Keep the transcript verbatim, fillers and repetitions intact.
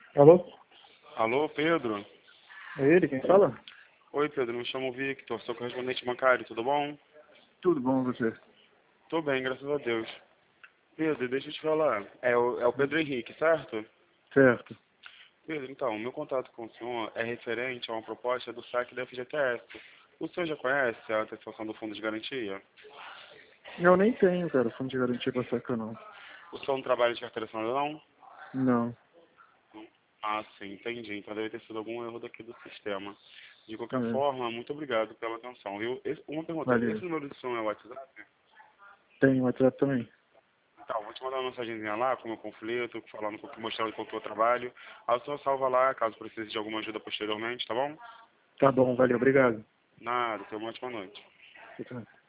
Alô? Alô, Pedro? É ele quem fala? Oi, Pedro, me chamo Victor, sou correspondente bancário, tudo bom? Tudo bom, você? Tô bem, graças a Deus. Pedro, deixa eu te falar, é o, é o Pedro Henrique, certo? Certo. Pedro, então, meu contato com o senhor é referente a uma proposta do saque da F G T S. O senhor já conhece a antecipação do fundo de garantia? Eu nem tenho, cara, fundo de garantia pra sacar, não. O senhor não trabalha de carteira assinada, não? Não. Ah, sim, entendi. Então deve ter sido algum erro daqui do sistema. De qualquer É, forma, muito obrigado pela atenção, viu? Esse- uma pergunta, valeu. esse número do senhor é o WhatsApp? Tem WhatsApp também. Então, vou te mandar uma mensagenzinha lá com o meu conflito, falando um pouco, mostrando um pouco o trabalho. Aí o senhor salva lá, caso precise de alguma ajuda posteriormente, tá bom? Tá bom, valeu, obrigado. Nada, tenha uma ótima noite. Tchau, tchau.